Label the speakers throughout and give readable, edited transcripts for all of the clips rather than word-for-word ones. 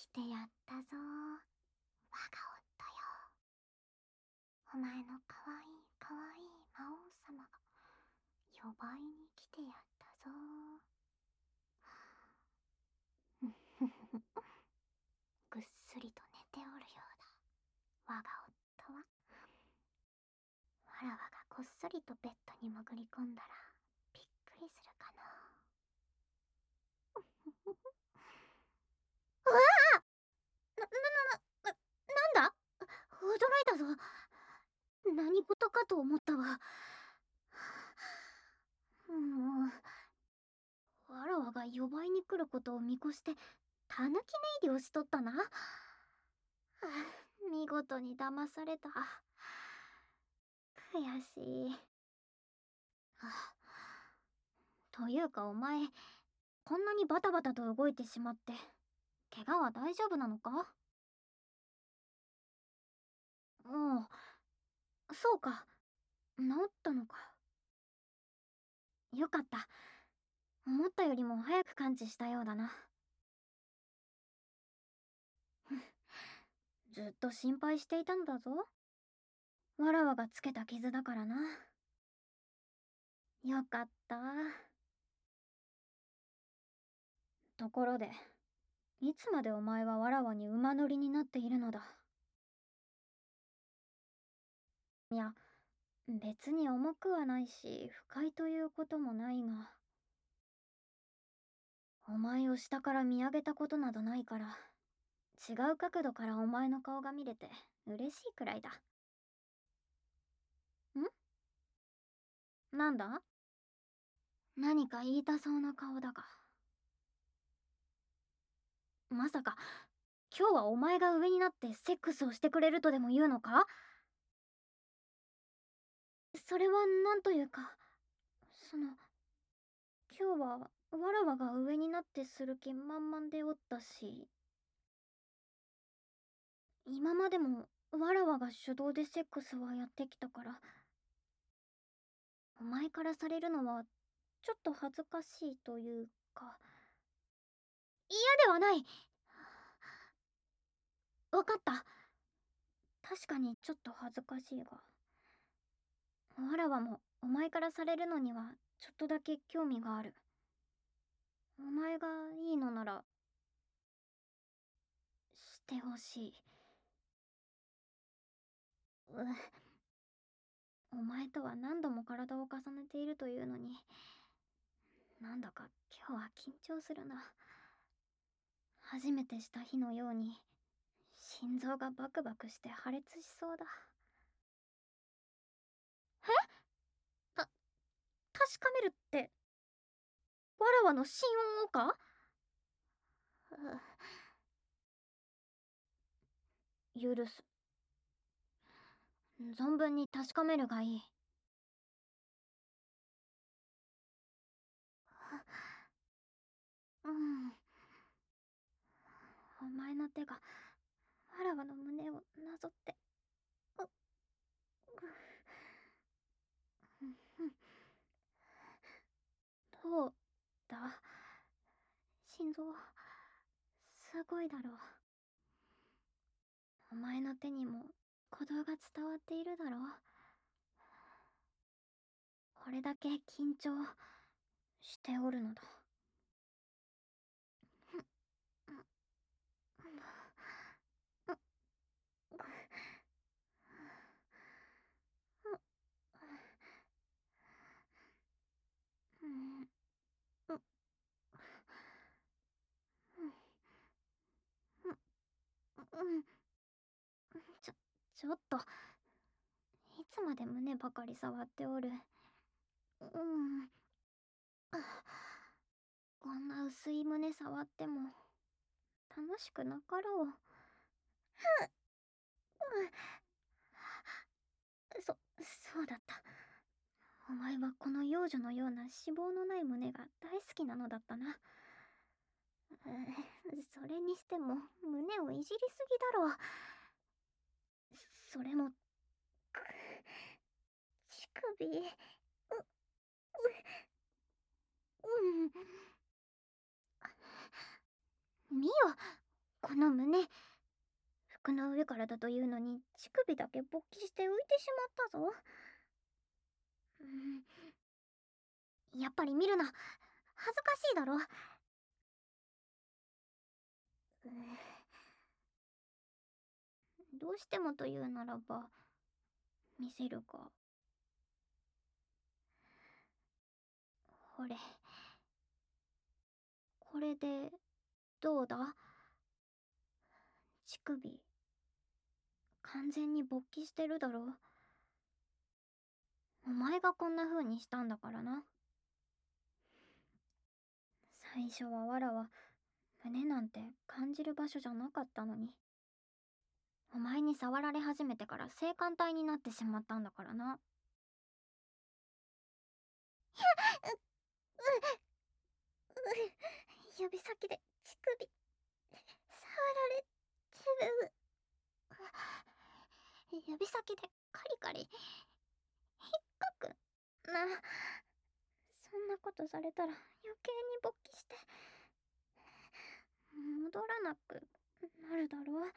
Speaker 1: てやったぞ。我が夫よ。お前のかわいいかわいい魔王様が呼ばいに来てやったぞ。ぐっすりと寝ておるようだ。我が夫は。わらわがこっそりとベッドに潜り込んだらびっくりするかな。うわあ、なんだ、驚いたぞ。何事かと思ったわ。もう、わらわが呼ばいに来ることを見越してたぬき寝入りをしとったな。見事に騙された。悔しい。というかお前、こんなにバタバタと動いてしまって、怪我は大丈夫なのか？おう、そうか。治ったのか。よかった。思ったよりも早く完治したようだな。ずっと心配していたのだぞ。わらわがつけた傷だからな。よかった。ところで、いつまでお前はわらわに馬乗りになっているのだ。いや、別に重くはないし、不快ということもないが、お前を下から見上げたことなどないから、違う角度からお前の顔が見れて嬉しいくらいだ。なんだ？何か言いたそうな顔だが。まさか、今日はお前が上になってセックスをしてくれるとでも言うのか？それはなんというか、その、今日はわらわが上になってする気満々でおったし、今までもわらわが主導でセックスはやってきたから、お前からされるのはちょっと恥ずかしいというか。嫌ではない。わかった。確かにちょっと恥ずかしいが、わらわもお前からされるのにはちょっとだけ興味がある。お前がいいのならしてほしい。お前とは何度も体を重ねているというのに、なんだか今日は緊張するな。初めてした日のように心臓がバクバクして破裂しそうだ。た確かめるって、わらわの心音をか？許す。存分に確かめるがいい。うん。お前の手がわらわの胸をなぞって。ううどうだ？心臓すごいだろう。お前の手にも鼓動が伝わっているだろう。これだけ緊張しておるのだ。ちょ、ちょっと、いつまで胸ばかり触っておる。うん。こんな薄い胸触っても楽しくなかろう。そうだった。お前はこの幼女のような脂肪のない胸が大好きなのだったな。それにしても胸をいじりすぎだろう。それも、乳首。うん。見よ、 この胸、服の上からだというのに乳首だけ勃起して浮いてしまったぞ。やっぱり見るな。恥ずかしいだろ。どうしてもというならば、見せるか。ほれ。これで、どうだ？乳首、完全に勃起してるだろ。お前がこんな風にしたんだからな。最初はわらは、胸なんて感じる場所じゃなかったのに。お前に触られ始めてから性感帯になってしまったんだからな。指先で乳首、触られてる。指先でカリカリ、引っかくな。そんなことされたら余計に勃起して、戻らなくなるだろう。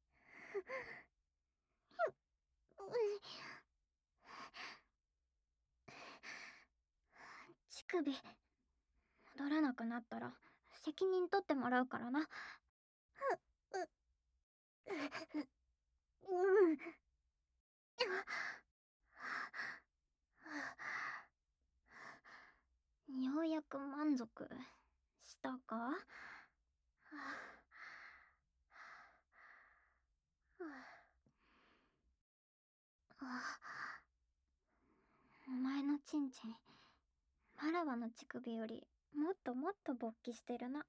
Speaker 1: 乳首、戻らなくなったら責任取ってもらうからな。うん。ようやく満足したか？お前のチンチン、マラワの乳首よりもっともっと勃起してるな。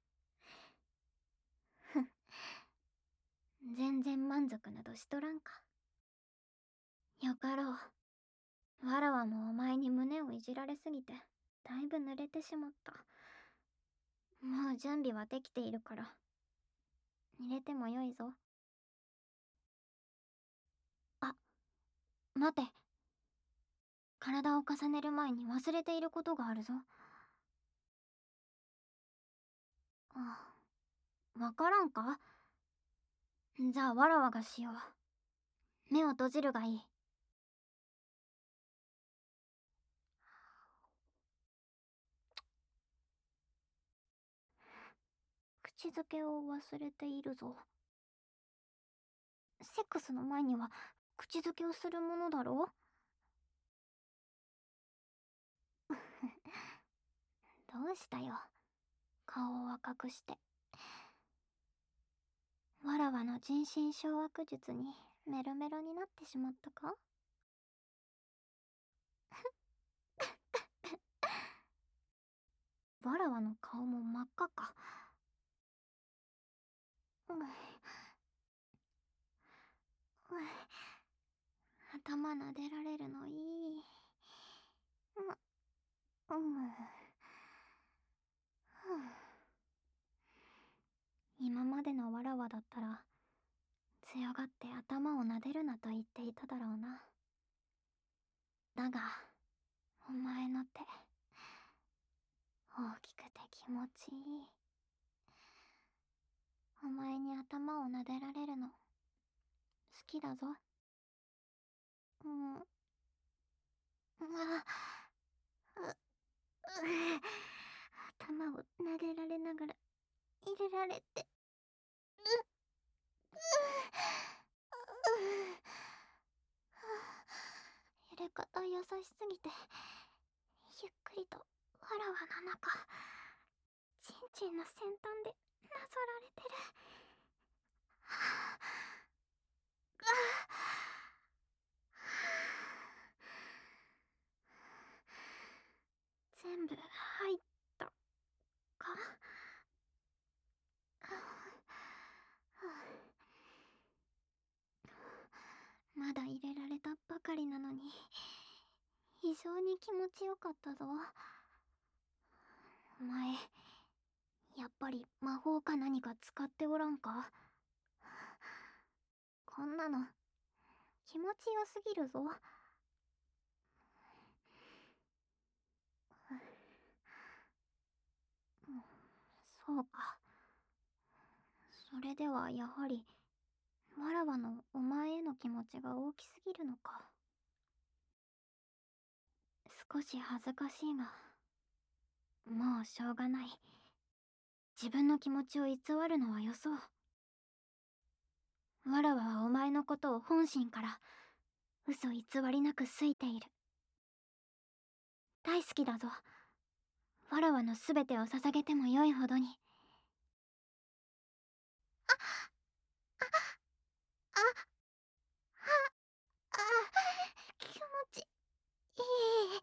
Speaker 1: 全然満足などしとらんか。よかろう。わらわもお前に胸をいじられすぎて、だいぶ濡れてしまった。もう準備はできているから、入れてもよいぞ。あ、待て。体を重ねる前に忘れていることがあるぞ。あ、わからんか？じゃあわらわがしよう。目を閉じるがいい。口づけを忘れているぞ。セックスの前には口づけをするものだろう？どうしたよ。顔を赤くして。わらわの人心掌握術にメロメロになってしまったか？わらわの顔も真っ赤か。う頭撫でられるのいい。ふ今までのわらわだったら強がって頭を撫でるなと言っていただろうな。だがお前の手、大きくて気持ちいい。お前に頭を撫でられるの好きだぞ。頭を撫でられながら入れられて。入れ方優しすぎて、ゆっくりとわらわの中、ちんちんの先端でなぞられてる。全部入ったか？まだ入れられたばかりなのに非常に気持ちよかったぞ。お前やっぱり魔法か何か使っておらんか？こんなの気持ちよすぎるぞ。そうか、 それではやはり、わらわのお前への気持ちが大きすぎるのか。少し恥ずかしいが、もうしょうがない。自分の気持ちを偽るのはよそう。わらわはお前のことを本心から嘘偽りなく好いている。大好きだぞ。わらわの全てを捧げてもよいほどに。あ、あ、気持ちいい。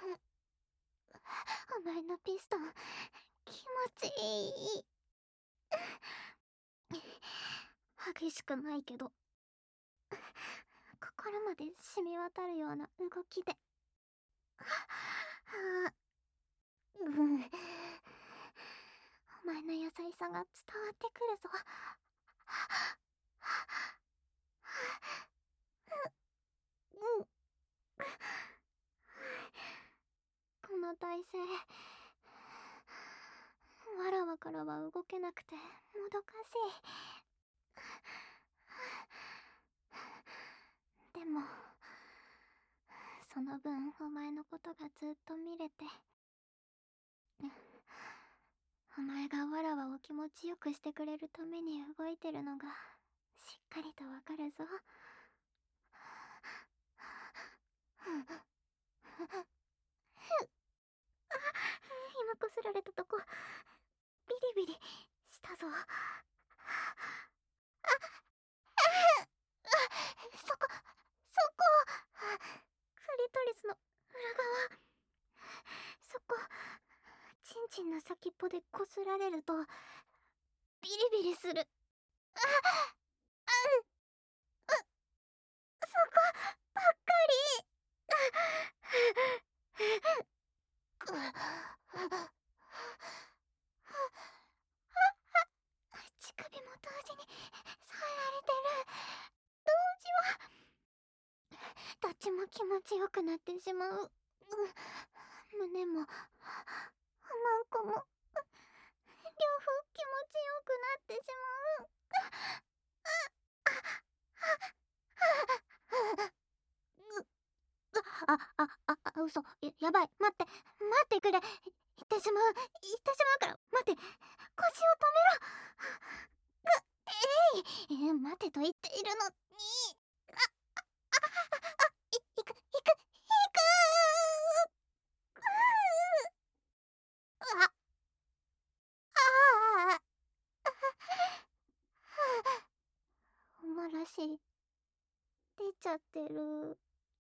Speaker 1: お前のピストン、気持ちいい。激しくないけど、心まで染み渡るような動きで。あ、うん。お前の優しさが伝わってくるぞ。うん。この体勢、わらわからは動けなくてもどかしい。でも、その分お前のことがずっと見れて、お前がわらわを気持ちよくしてくれるために動いてるのがしっかりとわかるぞ。今こすられたとこビリビリしたぞ。そこ、クリトリスの裏側、そこ、チンチンの先っぽでこすられるとビリビリする。そこばっかり。乳首も同時に触られてる。同時はどっちも気持ちよくなってしまう。胸もおまんこも両方気持ちよくなってしまう。嘘。やばい。待って。待ってくれ。行ってしまうから。待って。腰を止めろ。待てと言っているのに。行く。あ、ああ。おまらし、出ちゃってる。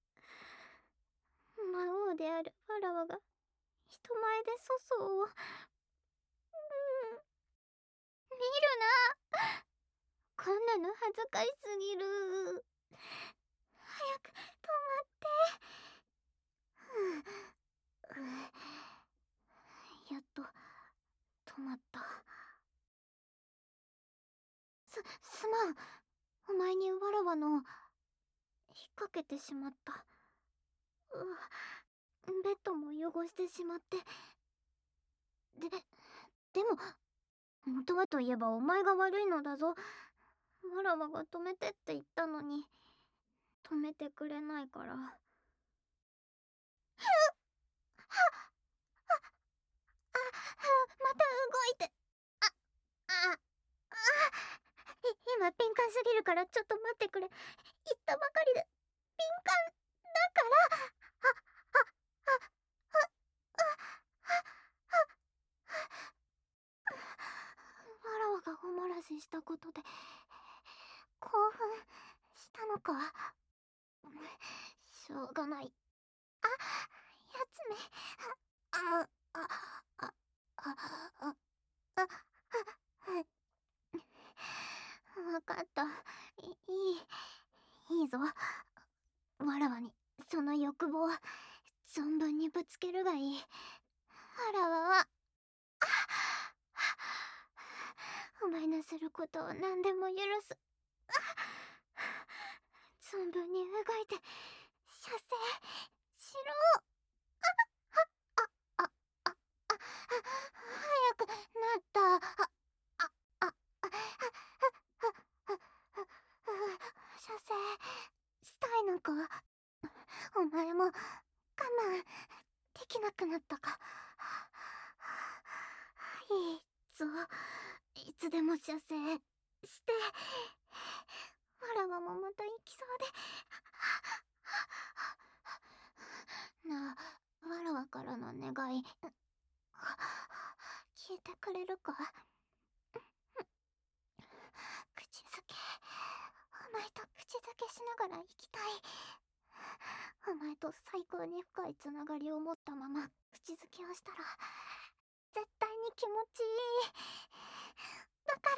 Speaker 1: 魔王であるわらわが人前で粗相を。見るな。こんなの恥ずかしすぎる。早く止まって。やっと止まった。すまん。お前にわらわの引っ掛けてしまった。ベッドも汚してしまって。でも元はといえばお前が悪いのだぞ。わらわが止めてって言ったのに止めてくれないから。また動いて。あ、今敏感すぎるからちょっと待ってくれ。言ったばかりで敏感だから。わらわがおもらししたことで興奮したのか。しょうがない。やつめ。あ、あ、あ、あ、あ、あ、わかった。いいぞ。わらわにその欲望存分にぶつけるがいい。わらわはお前のすることを何でも許す。存分に動いて射精しろ。あ、あ、早くなった。 できなくなったか。いいぞ。いつでも射精して。わらわもまた行きそうで。なあ、わらわからの願い、聞いてくれるか？口づけ、お前と口づけしながら生きたい。お前と最高に深いつながりを持ったまま口づけをしたら絶対に気持ちいい。だから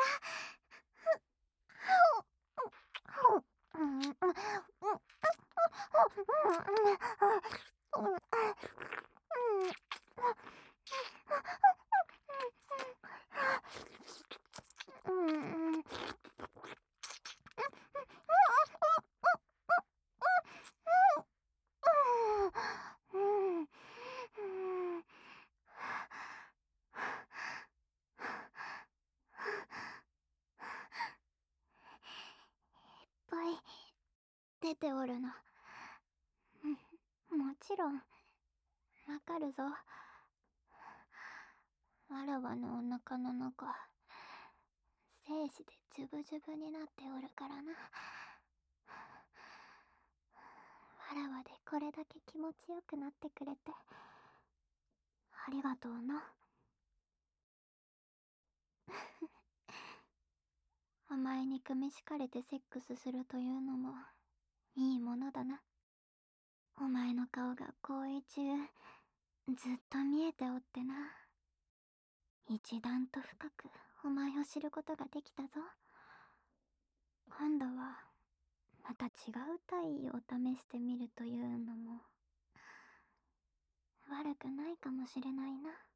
Speaker 1: いっぱい出ておるの。もちろんわかるぞ。わらわのお腹の中、精子でジュブジュブになっておるからな。わらわでこれだけ気持ちよくなってくれてありがとうな。お前に組み敷かれてセックスするというのもいいものだな。お前の顔が行為中ずっと見えておってな。一段と深くお前を知ることができたぞ。今度はまた違う体位を試してみるというのも悪くないかもしれないな。